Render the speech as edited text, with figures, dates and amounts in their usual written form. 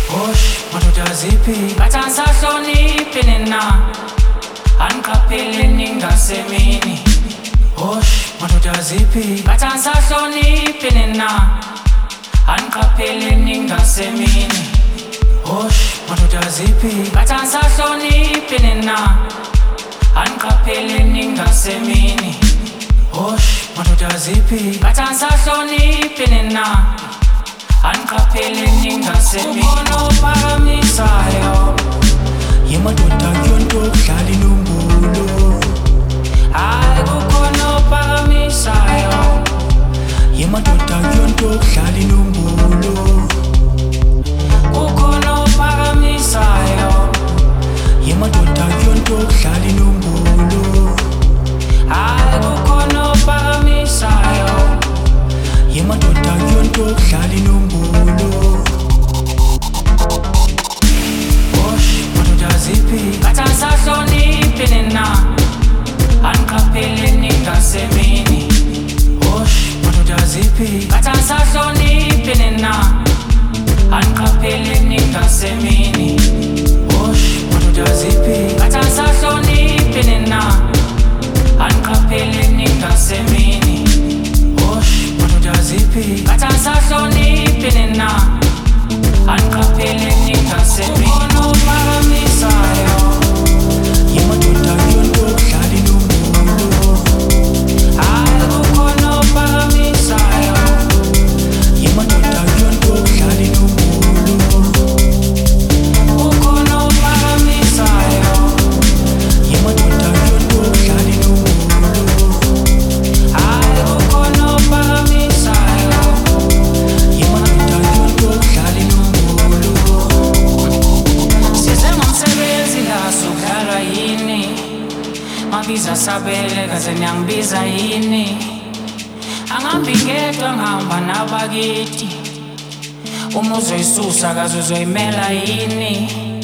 Hosh, madoda zipi Batansa hloniphi nina Anqaphele ningasemini Hosh, madoda zipi Batansa hloniphi nina Anqaphele ningasemini Hosh, madoda zipi Batansa hloniphi nina Anqaphele ningasemini Hosh, madoda zipi Batansa hloniphi nina Anqaphele ningasemini Ukhona ophakamisayo Yemadoda kuyonto kudlala inombolo Hayi kukhona ophakamisayo Yemadoda kuyonto kudlala inombolo Kukhona ophakamisayo Yemadoda kuyonto kudlala inombolo Hayi kukhona ophakamisayo Yemadoda kuyonto kudlala inombolo Hosh, madoda zipi Batansa hloniphi nina Anqaphele ningasemini Hosh, madoda zipi Batansa hloniphi nina Anqaphele ningasemini Hosh, madoda zipi Batansa hloniphi nina Anqaphele ningasemini Hosh, madoda zipi Batansa hloniphi nina Anqaphele ningasemini Ukhona ophakamisayo Yemadoda kuyonto kudlala inombolo Hayi kukhona ophakamisayo Yemadoda kuyonto kudlala inombolo Kukhona ophakamisayo Yemadoda kuyonto kudlala inombolo Hayi kukhona ophakamisayo Yemadoda kuyonto kudlala inombolo Size ngomsebenzi la sokudlalwa yini Mabiza sabele kaze niyangibiza yini Angambi ngedwa ngihamba nabakithi Uma uzoyisusa kaze uzoyimela yini